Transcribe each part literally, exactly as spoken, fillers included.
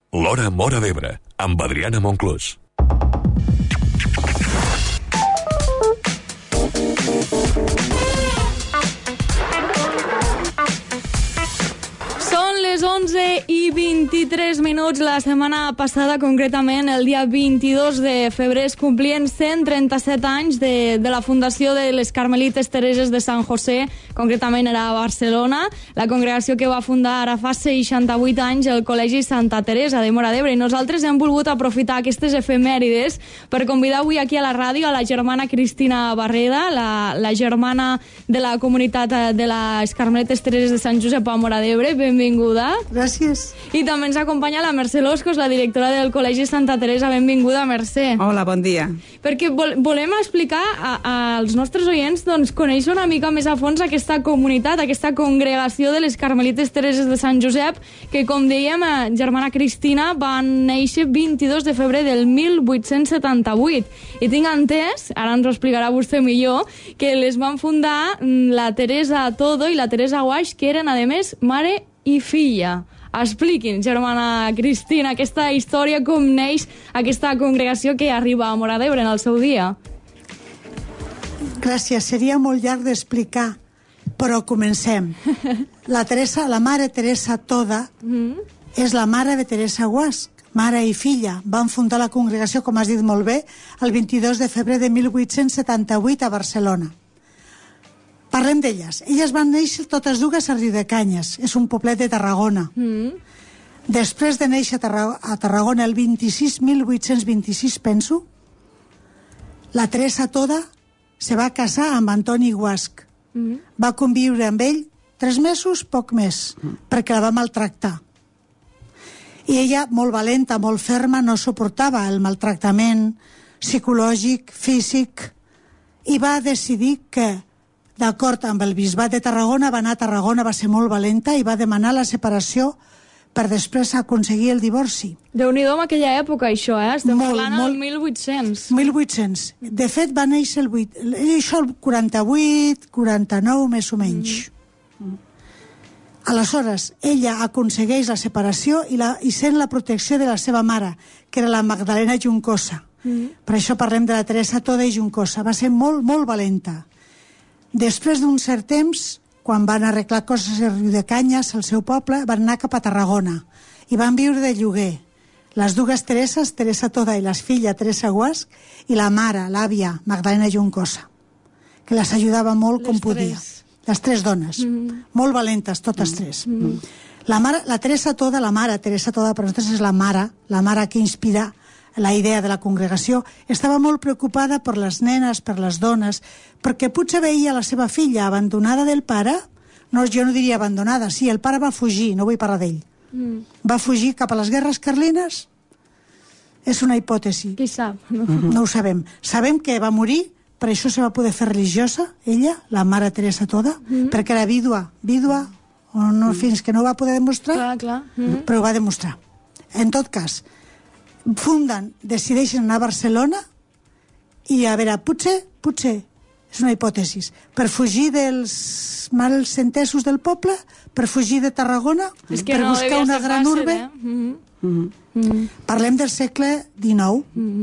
L'Hora Móra d'Ebre, amb Adriana Monclús. Les onze i vint-i-tres minuts. La setmana passada, concretament el dia vint-i-dos de febrer, es complien cent trenta-set anys de, de la fundació de les Carmelites Tereses de Sant José, concretament era a Barcelona, la congregació que va fundar ara fa seixanta-vuit anys el Col·legi Santa Teresa de Móra d'Ebre. I nosaltres hem volgut aprofitar aquestes efemèrides per convidar avui aquí a la ràdio a la germana Cristina Barreda, la, la germana de la comunitat de les Carmelites Tereses de Sant Josep a Móra d'Ebre. Benvinguda. Gràcies. I també ens acompanya la Mercè Loscos, la directora del Col·legi Santa Teresa. Benvinguda, Mercè. Hola, bon dia. Perquè vol, volem explicar a, a, als nostres oients, doncs, conèixer una mica més a fons aquesta comunitat, aquesta congregació de les Carmelites Tereses de Sant Josep, que, com dèiem, eh, germana Cristina, van néixer vint-i-dos de febrer del mil vuit-cents setanta-vuit. I tinc entès, ara ens ho explicarà vostè millor, que les van fundar la Teresa Todo i la Teresa Guaix, que eren, a més, mare i filla. Expliquin, germana Cristina, aquesta història, com neix aquesta congregació que arriba a Móra d'Ebre en el seu dia. Gràcies, seria molt llarg d'explicar, però comencem. La Teresa, la mare Teresa Toda, mm. és la mare de Teresa Guasch, mare i filla. Van fundar la congregació, com has dit molt bé, el vint-i-dos de febrer de mil vuit-cents setanta-vuit a Barcelona. Parlem d'elles. Elles van néixer totes dues a Riudecanyes. És un poblet de Tarragona. Mm. Després de néixer a, Tarra a Tarragona el vint-i-sis, mil vuit-cents vint-i-sis, penso, la Teresa Toda se va casar amb Antoni Guasch. Mm. Va conviure amb ell tres mesos, poc més, mm. perquè la va maltractar. I ella, molt valenta, molt ferma, no suportava el maltractament psicològic, físic, i va decidir que, d'acord amb el bisbat de Tarragona, va anar a Tarragona, va ser molt valenta i va demanar la separació per després aconseguir el divorci. Déu-n'hi-do en aquella època, això, eh? Estem molt, parlant molt, del mil vuit-cents. mil vuit-cents. De fet, va néixer el, vuit, això el quaranta-vuit, quaranta-nou, més o menys. Mm. Aleshores, ella aconsegueix la separació i, la, i sent la protecció de la seva mare, que era la Magdalena Juncosa. Mm. Per això parlem de la Teresa Toda i Juncosa. Va ser molt, molt valenta. Després d'un cert temps, quan van arreglar coses a Riudecanyes, al seu poble, van anar cap a Tarragona i van viure de lloguer. Les dues Tereses, Teresa Toda i la filla Teresa Guasch, i la mare, l'àvia, Magdalena Juncosa, que les ajudava molt com podia. Les tres dones, mm. molt valentes, totes tres. Mm. La, mare, la Teresa Toda, la mare, Teresa Toda, per nosaltres és la mare, la mare que inspira la idea de la congregació, estava molt preocupada per les nenes, per les dones, perquè potser veia la seva filla abandonada del pare. No, jo no diria abandonada, sí, el pare va fugir, no vull parlar d'ell. Mm. Va fugir cap a les guerres carlines? És una hipòtesi. Qui sap? No, mm-hmm. no ho sabem. Sabem que va morir, per això se va poder fer religiosa, ella, la mare Teresa Toda, mm. perquè era vídua, vídua, o no, mm. fins que no va poder demostrar, clar, clar. Mm. però ho va demostrar. En tot cas, funden, decideixen anar a Barcelona i a veure, potser, potser, és una hipòtesi, per fugir dels mals entesos del poble, per fugir de Tarragona, és que per no buscar una gran fàcil, urbe. Eh? Mm-hmm. Mm-hmm. Mm-hmm. Parlem del segle dinou.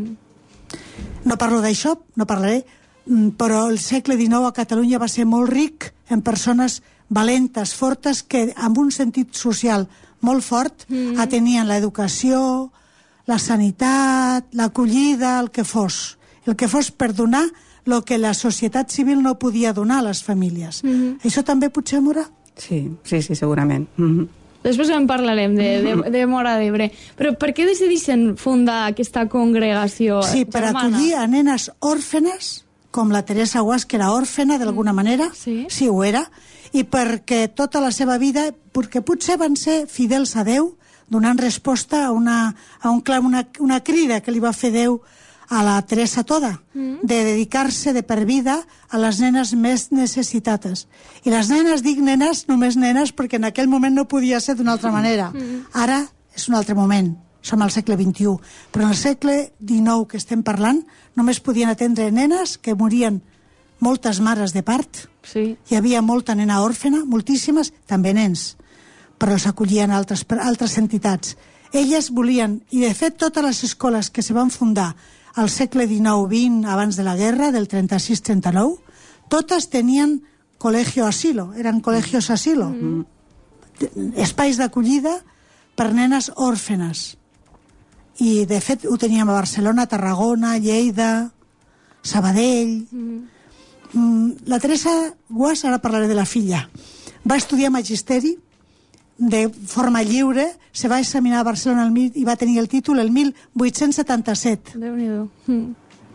Mm-hmm. No parlo d'això, no parlaré, però el segle dinou a Catalunya va ser molt ric en persones valentes, fortes, que amb un sentit social molt fort mm-hmm. atenien l'educació, la sanitat, l'acollida, el que fos. El que fos per donar el que la societat civil no podia donar a les famílies. Mm-hmm. Això també potser Móra? Sí, sí, sí, segurament. Mm-hmm. Després en parlarem de, de, de Móra d'Ebre. Però per què decideixen fundar aquesta congregació? Sí, per germana? Acollir a nenes òrfenes, com la Teresa Guasch, que era òrfena d'alguna mm. manera, sí. sí ho era, i perquè tota la seva vida, perquè potser van ser fidels a Déu, donant resposta a una, a un clam, una, una crida que li va fer Déu a la Teresa Toda, mm. de dedicar-se de per vida a les nenes més necessitades. I les nenes, dic nenes, només nenes, perquè en aquell moment no podia ser d'una altra manera. Mm. Ara és un altre moment, som al segle vint-i-u. Però en el segle dinou que estem parlant, només podien atendre nenes que morien moltes mares de part. Sí. Hi havia molta nena òrfena, moltíssimes, també nens, però els acollien altres, altres entitats. Elles volien, i de fet totes les escoles que se van fundar al segle dinou vint, abans de la guerra, del trenta-sis trenta-nou, totes tenien col·legio asilo, eren col·legios asilo. Mm. Espais d'acollida per nenes òrfenes. I, de fet, ho teníem a Barcelona, Tarragona, Lleida, Sabadell. Mm. Mm, la Teresa Guas, ara parlaré de la filla, va estudiar magisteri de forma lliure, se va examinar a Barcelona el mil, i va tenir el títol el mil vuit-cents setanta-set. Déu-n'hi-do. Mm.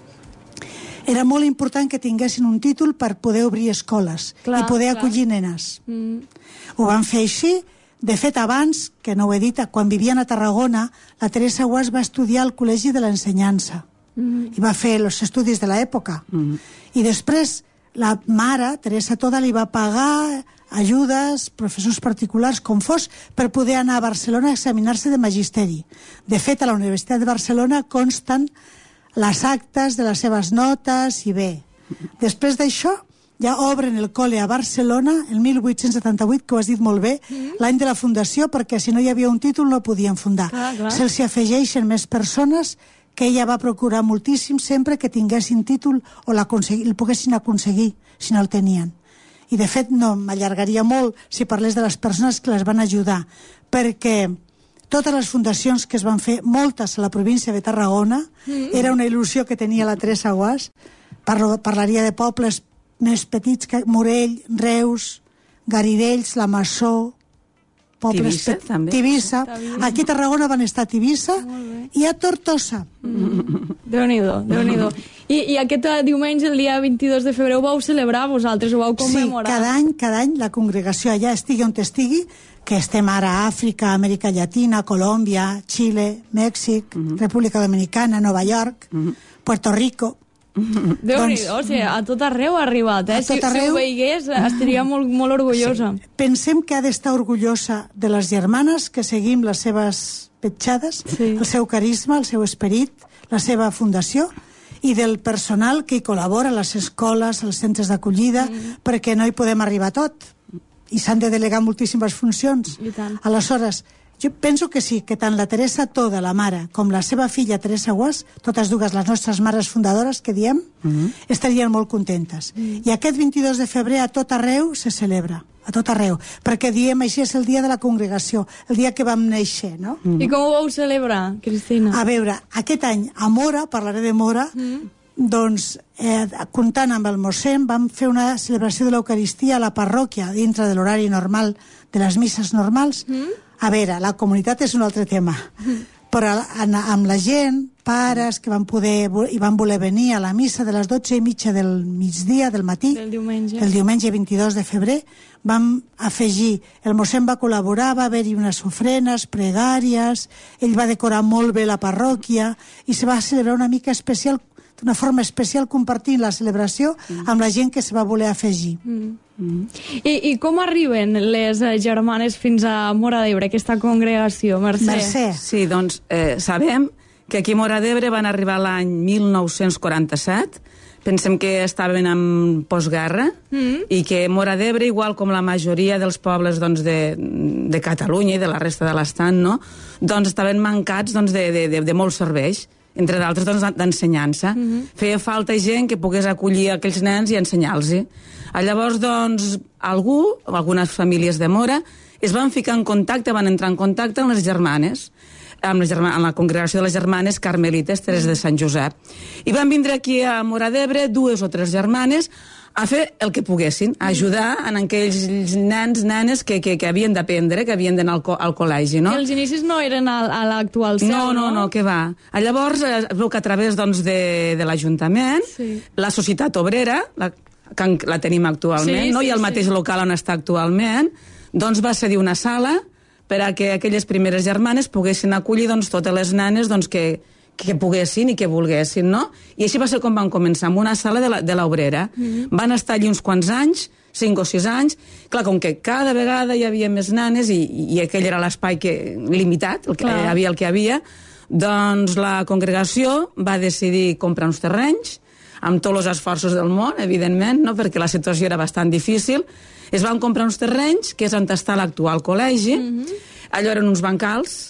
Era molt important que tinguessin un títol per poder obrir escoles. Clar, i poder clar. acollir nenes. Mm. Ho van fer així. De fet, abans, que no ho he dit, quan vivien a Tarragona, la Teresa Guas va estudiar al Col·legi de l'Ensenyança. Mm. I va fer els estudis de l'època. Mm. I després, la mare, Teresa Toda, li va pagar ajudes, professors particulars, com fos, per poder anar a Barcelona a examinar-se de magisteri. De fet, a la Universitat de Barcelona consten les actes de les seves notes i bé. Després d'això, ja obren el col·le a Barcelona el mil vuit-cents setanta-vuit, que ho has dit molt bé, mm. l'any de la fundació, perquè si no hi havia un títol no podien fundar. Ah, se'ls afegeixen més persones que ella va procurar moltíssim sempre que tinguessin títol o el poguessin aconseguir, si no el tenien. I de fet no m'allargaria molt si parlés de les persones que les van ajudar, perquè totes les fundacions que es van fer, moltes a la província de Tarragona, mm. era una il·lusió que tenia la Teresa Guas. Parlo, parlaria de pobles més petits que Morell, Reus, Garidells, la Massó, pobles Tivissa, pe... també. Tivissa. Aquí a Tarragona van estar a Tivissa i a Tortosa. Mm. Déu-n'hi-do, Déu-n'hi-do. I, I aquest diumenge, el dia vint-i-dos de febrer, ho vau celebrar vosaltres, ho vau commemorar? Sí, cada any, cada any la congregació allà estigui on estigui, que estem ara a Àfrica, Amèrica Llatina, Colòmbia, Xile, Mèxic, mm-hmm. República Dominicana, Nova York, mm-hmm. Puerto Rico. Déu-n'hi-do, doncs, o sigui, a tot arreu ha arribat, eh? Si, arreu... si ho veigués, estaria molt, molt orgullosa. Sí. Pensem que ha d'estar orgullosa de les germanes, que seguim les seves petjades, sí. el seu carisma, el seu esperit, la seva fundació, i del personal que hi col·labora a les escoles, als centres d'acollida, mm. perquè no hi podem arribar a tot. I s'han de delegar moltíssimes funcions. I tant. Aleshores, jo penso que sí, que tant la Teresa Toda, la mare, com la seva filla Teresa Guas, totes dues les nostres mares fundadores, que diem, mm-hmm. estarien molt contentes. Mm. I aquest vint-i-dos de febrer a tot arreu se celebra, a tot arreu, perquè diem així és el dia de la congregació, el dia que vam néixer, no? Mm. I com ho vau celebrar, Cristina? A veure, aquest any a Mora, parlaré de Mora, mm. doncs, eh, comptant amb el mossèn, vam fer una celebració de l'Eucaristia a la parròquia, dintre de l'horari normal de les misses normals. Mm. A veure, la comunitat és un altre tema, però amb la gent, pares que van poder i van voler venir a la missa de les dotze i mitja del migdia, del matí, del diumenge, el diumenge vint-i-dos de febrer, vam afegir, el mossèn va col·laborar, va haver-hi unes ofrenes, pregàries, ell va decorar molt bé la parròquia i se va celebrar una mica especial, d'una forma especial, compartint la celebració mm. amb la gent que se va voler afegir. Mm. Mm. I, I com arriben les germanes fins a Móra d'Ebre, aquesta congregació, Mercè? Mercè. Sí, doncs eh, sabem que aquí a Móra d'Ebre van arribar l'any mil nou-cents quaranta-set, pensem que estaven en postguerra, mm. i que Móra d'Ebre, igual com la majoria dels pobles doncs, de, de Catalunya i de la resta de l'estat, no? doncs estaven mancats doncs, de, de, de, de molts serveis, entre d'altres doncs, d'ensenyança. Mm-hmm. Feia falta gent que pogués acollir aquells nens i ensenyar-los. Llavors, doncs, algú, algunes famílies de Móra, es van ficar en contacte, van entrar en contacte amb les germanes, amb, les germanes, amb la congregació de les germanes carmelites Teresa de Sant Josep. I van vindre aquí a Móra d'Ebre dues o tres germanes a fer el que poguessin, a ajudar en aquells nens, nenes que, que, que havien d'aprendre, que havien d'anar al, co al col·legi, no? I els inicis no eren a, a l'actual seu, no? No, no, no, que va. Llavors, es veu que a través doncs, de, de l'Ajuntament, sí. la Societat Obrera, la, que la tenim actualment, sí, no? Sí, i el mateix sí. local on està actualment, doncs va cedir una sala per a que aquelles primeres germanes poguessin acollir doncs, totes les nenes doncs, que, que poguessin i que volguessin, no? I així va ser com van començar, amb una sala de l'Obrera. Mm-hmm. Van estar allí uns quants anys, cinc o sis anys. Clar, com que cada vegada hi havia més nanes i, i aquell era l'espai limitat, el que hi havia el que hi havia, doncs la congregació va decidir comprar uns terrenys, amb tots els esforços del món, evidentment, no? Perquè la situació era bastant difícil. Es van comprar uns terrenys, que és on està l'actual col·legi. Mm-hmm. Allò eren uns bancals,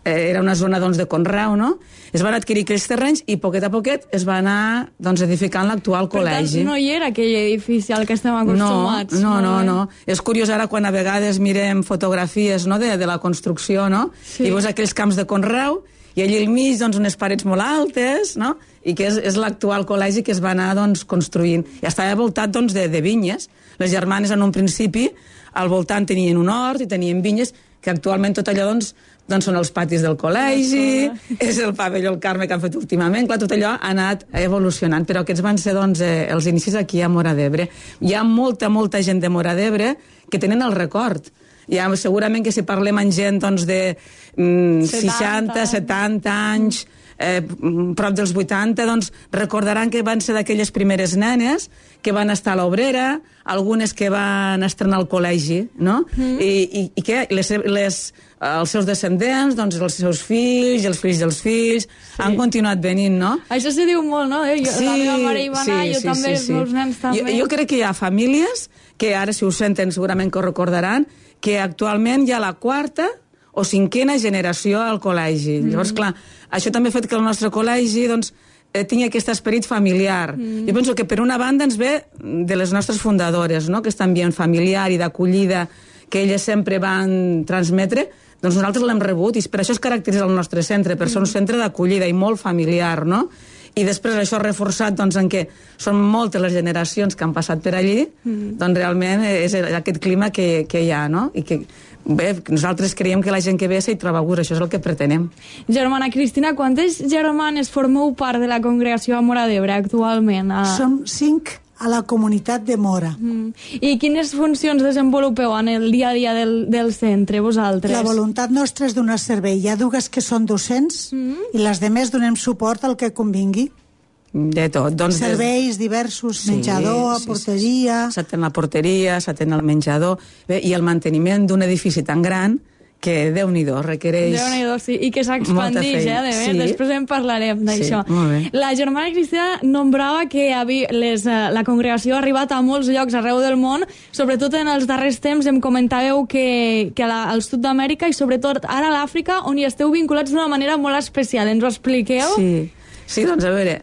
era una zona doncs, de conreu, no? Es van adquirir aquells terrenys i poquet a poquet es va anar doncs, edificant l'actual col·legi. Per tant, no hi era aquell edifici al que estem acostumats. No, no, no, no. És curiós ara quan a vegades mirem fotografies no, de, de la construcció, no? Sí. I veus aquells camps de conreu i allà al mig doncs, unes parets molt altes, no? I que és, és l'actual col·legi que es va anar doncs, construint. I estava voltat doncs, de, de vinyes. Les germanes en un principi al voltant tenien un hort i tenien vinyes, que actualment tot allò doncs, doncs són els patis del col·legi, és el pavelló el Carme que han fet últimament, clar, tot allò ha anat evolucionant, però aquests van ser doncs, eh, els inicis aquí a Móra d'Ebre. Hi ha molta, molta gent de Móra d'Ebre que tenen el record. Hi ha, segurament que si parlem amb gent doncs, de mm, seixanta, setanta anys, eh, prop dels vuitanta, doncs recordaran que van ser d'aquelles primeres nenes que van estar a l'Obrera, algunes que van estrenar al col·legi, no? Mm. I, i, i que les, les, els seus descendents, doncs els seus fills i els fills dels fills, sí. han continuat venint, no? Això se diu molt, no? Jo, sí, la meva mare hi va anar, sí, jo sí, també, sí, sí. els meus nens també. Jo, jo crec que hi ha famílies que ara, si ho senten, segurament que ho recordaran, que actualment hi ha la quarta o cinquena generació al col·legi. Mm. Llavors, clar, això també ha fet que el nostre col·legi, doncs, eh, tingui aquest esperit familiar. Mm. Jo penso que per una banda ens ve de les nostres fundadores, no?, aquest ambient familiar i d'acollida que elles sempre van transmetre, doncs nosaltres l'hem rebut i per això es caracteritza el nostre centre, per ser un centre d'acollida i molt familiar, no? I després això reforçat doncs, en què són moltes les generacions que han passat per allí, mm. doncs realment és aquest clima que, que hi ha, no? I que bé, nosaltres creiem que la gent que ve s'hi troba a gust, això és el que pretenem. Germana Cristina, quantes germanes formeu part de la congregació a Móra d'Ebre actualment? A... Som cinc a la comunitat de Móra. Mm. I quines funcions desenvolupeu en el dia a dia del, del centre, vosaltres? La voluntat nostra és donar servei. Hi ha dues que són docents mm. i les demés donem suport al que convingui. De tot. Doncs serveis diversos, sí, menjador, sí, porteria... S'atén la porteria, s'atén el menjador, bé, i el manteniment d'un edifici tan gran que Déu-n'hi-do, requereix Déu-n'hi-do, sí, i que s'expandix, eh, de sí. Després en parlarem d'això. Sí, la germana Cristina nombrava que havia, les, la congregació ha arribat a molts llocs arreu del món, sobretot en els darrers temps em comentàveu que, que la, al sud d'Amèrica i sobretot ara a l'Àfrica, on hi esteu vinculats d'una manera molt especial. Ens ho expliqueu? Sí. Sí, doncs a veure,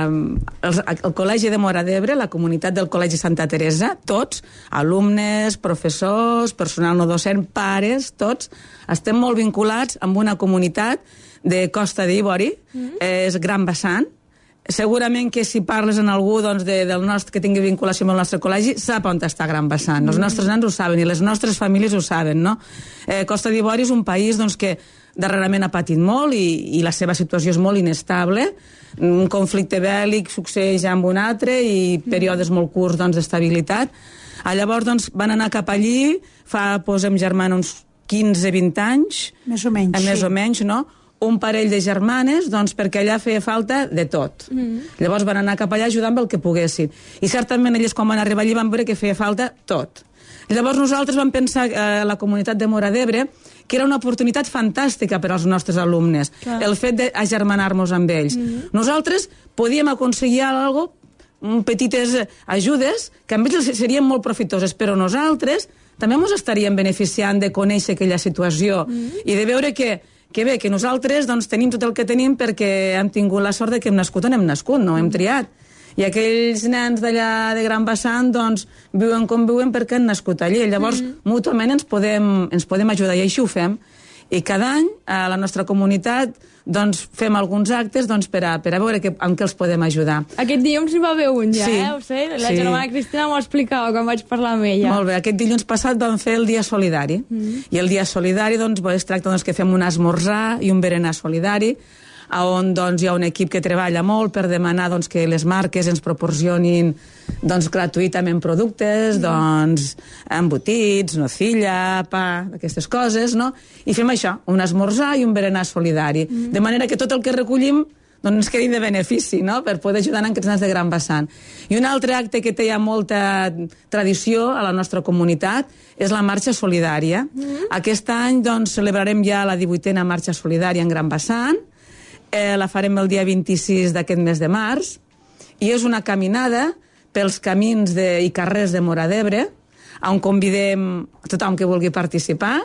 eh, el, el Col·legi de Móra d'Ebre, la comunitat del Col·legi Santa Teresa, tots, alumnes, professors, personal no docent, pares, tots, estem molt vinculats amb una comunitat de Costa d'Ivori, mm-hmm. és Gran Bassant. Segurament que si parles en algú doncs, de, del nostre, que tingui vinculació amb el nostre col·legi, sap on està Gran Bassant. Mm. Els nostres nens ho saben i les nostres famílies ho saben, no? Eh, Costa d'Ivori és un país doncs, que darrerament ha patit molt i, i la seva situació és molt inestable. Un conflicte bèl·lic succeeix amb un altre i períodes molt curts doncs, d'estabilitat. Llavors doncs, van anar cap allí, fa, posem germana, uns quinze vint anys. Més o menys. Eh, més sí. o menys, no? Un parell de germanes, doncs, perquè allà feia falta de tot. Mm. Llavors van anar cap allà ajudant amb el que poguessin. I certament elles, quan van arribar allí, van veure que feia falta tot. Llavors nosaltres vam pensar, eh, la comunitat de Móra d'Ebre, que era una oportunitat fantàstica per als nostres alumnes, clar. El fet d'agermanar-nos amb ells. Mm-hmm. Nosaltres podíem aconseguir alguna cosa, petites ajudes, que amb ells serien molt profitoses, però nosaltres també ens estaríem beneficiant de conèixer aquella situació mm-hmm. i de veure que, que bé, que nosaltres doncs, tenim tot el que tenim perquè hem tingut la sort de que hem nascut on hem nascut, no hem triat. I aquells nens d'allà de Gran Bassant doncs, viuen com viuen perquè han nascut allí. Llavors, mm-hmm. mútuament ens podem, ens podem ajudar, i així ho fem. I cada any, a la nostra comunitat, doncs, fem alguns actes doncs, per, a, per a veure que, amb què els podem ajudar. Aquest dilluns n'hi va haver un ja, sí, eh? Ho sé, la sí. germana Cristina m'ho explicava quan vaig parlar amb ella. Molt bé, aquest dilluns passat vam fer el dia solidari. Mm-hmm. I el dia solidari doncs, es tracta doncs, que fem un esmorzar i un berenar solidari, on doncs, hi ha un equip que treballa molt per demanar doncs, que les marques ens proporcionin doncs, gratuïtament productes, mm. doncs, embotits, nocilla, pa, aquestes coses, no? I fem això, un esmorzar i un berenar solidari. Mm. De manera que tot el que recollim doncs ens quedi de benefici, no?, per poder ajudar en aquests nens de Gran Bassant. I un altre acte que té ja molta tradició a la nostra comunitat és la marxa solidària. Mm. Aquest any doncs, celebrarem ja la divuitena marxa solidària en Gran Bassant. Eh, la farem el dia vint-i-sis d'aquest mes de març, i és una caminada pels camins de, i carrers de Móra d'Ebre, on convidem a tothom que vulgui participar.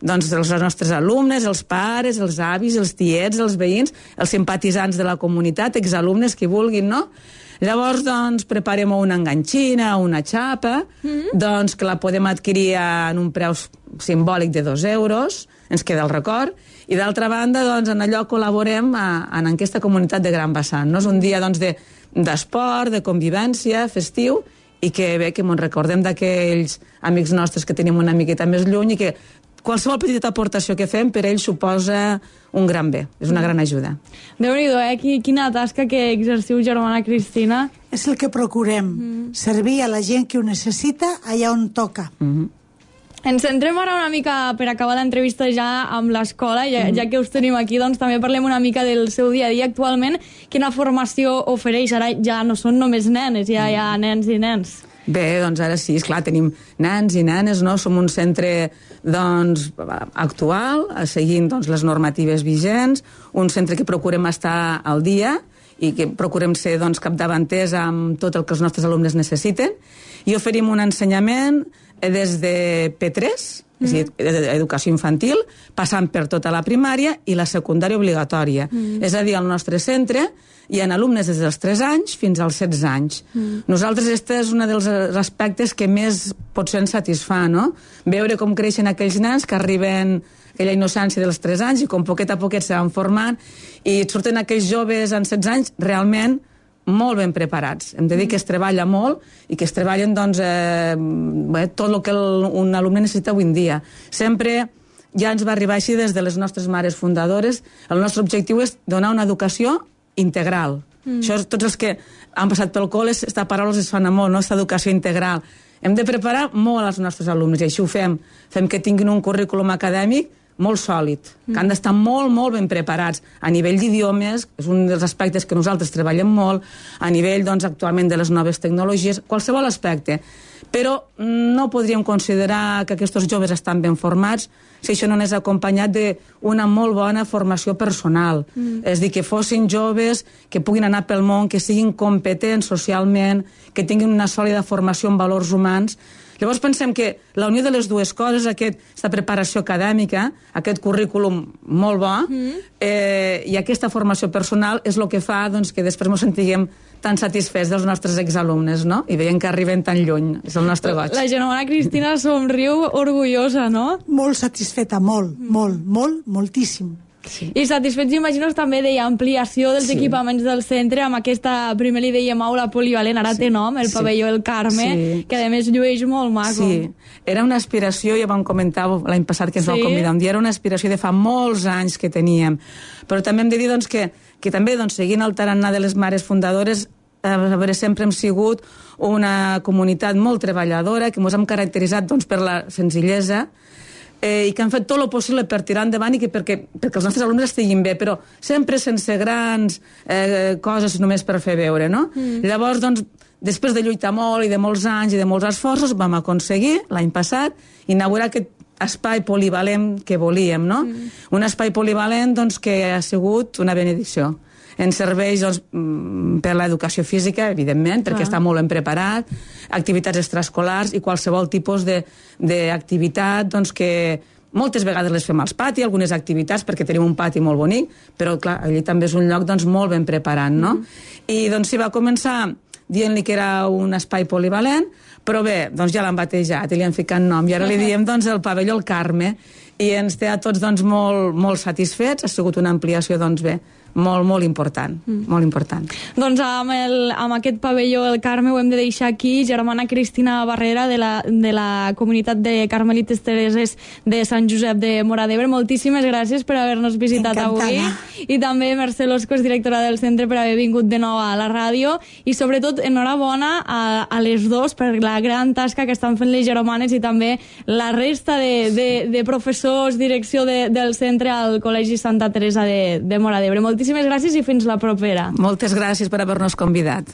doncs, els nostres alumnes, els pares, els avis, els tiets, els veïns, els simpatitzants de la comunitat, exalumnes que vulguin, no? Llavors, doncs, preparem una enganxina, una xapa, mm-hmm. doncs, que la podem adquirir en un preu simbòlic de dos euros, ens queda el record, i d'altra banda, doncs, en allò col·laborem a, en aquesta comunitat de Gran Bassant, no? És un dia, doncs, de, d'esport, de convivència, festiu, i que bé, que ens recordem d'aquells amics nostres que tenim una miqueta més lluny i que qualsevol petita aportació que fem per ells suposa un gran bé, és una gran ajuda. Déu-n'hi-do, eh? Quina tasca que exerciu, germana Cristina. És el que procurem, mm. servir a la gent que ho necessita allà on toca. Mm-hmm. Ens centrem ara una mica, per acabar l'entrevista ja amb l'escola, ja, mm. ja que us tenim aquí, doncs també parlem una mica del seu dia a dia actualment. Quina formació ofereix? Ara ja no són només nenes, ja hi ha nens i nens. Bé, doncs ara sí, esclar, tenim nens i nenes, no? Som un centre doncs, actual, seguint doncs, les normatives vigents, un centre que procurem estar al dia i que procurem ser doncs, capdavanters amb tot el que els nostres alumnes necessiten, i oferim un ensenyament des de P tres, mm. és a dir, educació infantil, passant per tota la primària i la secundària obligatòria. Mm. És a dir, al nostre centre hi ha alumnes des dels tres anys fins als setze anys. Mm. Nosaltres, este és un dels aspectes que més potser ens satisfà, no? Veure com creixen aquells nens que arriben aquella innocència dels tres anys i com poquet a poquet se van formant i surten aquells joves en setze anys realment molt ben preparats. Hem de dir que es treballa molt i que es treballen doncs, eh, bé, tot el que el, un alumne necessita avui en dia. Sempre ja ens va arribar així des de les nostres mares fundadores. El nostre objectiu és donar una educació integral. Mm. Això, tots els que han passat pel col·le, aquesta paraula es sona molt, no? Aquesta educació integral. Hem de preparar molt els nostres alumnes i així ho fem. Fem que tinguin un currículum acadèmic molt sòlid, mm. que han d'estar molt, molt ben preparats. A nivell d'idiomes, és un dels aspectes que nosaltres treballem molt, a nivell, doncs, actualment de les noves tecnologies, qualsevol aspecte. Però no podríem considerar que aquests joves estan ben formats si això no és acompanyat d'una molt bona formació personal. Mm. És a dir, que fossin joves que puguin anar pel món, que siguin competents socialment, que tinguin una sòlida formació en valors humans. Llavors pensem que la unió de les dues coses, aquesta preparació acadèmica, aquest currículum molt bo, mm. eh, i aquesta formació personal és el que fa doncs, que després ens sentiguem tan satisfets dels nostres exalumnes, no? I veiem que arriben tan lluny. És el nostre goig. La germana Cristina somriu orgullosa, no? Molt satisfeta, molt, mm. molt, molt, moltíssim. Sí. I satisfets, imagino, també d'ampliació dels sí. equipaments del centre amb aquesta, primer li dèiem aula polivalent, ara sí. té nom, el sí. pavelló El Carme, sí. que a més llueix molt maco. Sí, era una aspiració, ja vam comentar l'any passat que ens sí. vau convidar un dia, era una aspiració de fa molts anys que teníem, però també hem de dir doncs, que, que també doncs, seguint el tarannà de les mares fundadores, a veure, sempre hem sigut una comunitat molt treballadora, que ens hem caracteritzat doncs, per la senzillesa, eh, i que han fet tot el possible per tirar endavant i que perquè, perquè els nostres alumnes estiguin bé, però sempre sense grans eh, coses només per fer veure, no? Mm. Llavors, doncs, després de lluitar molt i de molts anys i de molts esforços, vam aconseguir, l'any passat, inaugurar aquest espai polivalent que volíem, no? Mm. Un espai polivalent, doncs, que ha sigut una benedicció. Ens serveix doncs, per l'educació física, evidentment, perquè ah. està molt ben preparat, activitats extraescolars i qualsevol tipus d'activitat doncs, que moltes vegades les fem als pati, algunes activitats, perquè tenim un pati molt bonic, però clar, allí també és un lloc doncs, molt ben preparat, no? Mm. I doncs s'hi va començar dient-li que era un espai polivalent, però bé, doncs ja l'han batejat i li han ficat nom, i ara li diem doncs, el pavelló El Carme, i ens té a tots doncs, molt, molt satisfets, ha sigut una ampliació doncs, bé, molt, molt important, mm. molt important. Doncs amb, el, amb aquest pavelló El Carme ho hem de deixar aquí. Germana Cristina Barrera, de la, de la comunitat de Carmelites Tereses de Sant Josep de Móra d'Ebre, moltíssimes gràcies per haver-nos visitat Encantada. avui, i també Mercè Loscos, directora del centre, per haver vingut de nou a la ràdio, i sobretot enhorabona a, a les dos per la gran tasca que estan fent les germanes i també la resta de, de, de professors, direcció de, del centre al Col·legi Santa Teresa de, de Móra d'Ebre. Moltíssimes gràcies i fins la propera. Moltes gràcies per haver-nos convidat.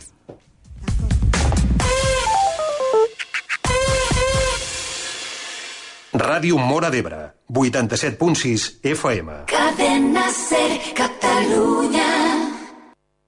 Ràdio Móra d'Ebre, vuitanta-set punt sis F M. Cadena Ser, Catalunya.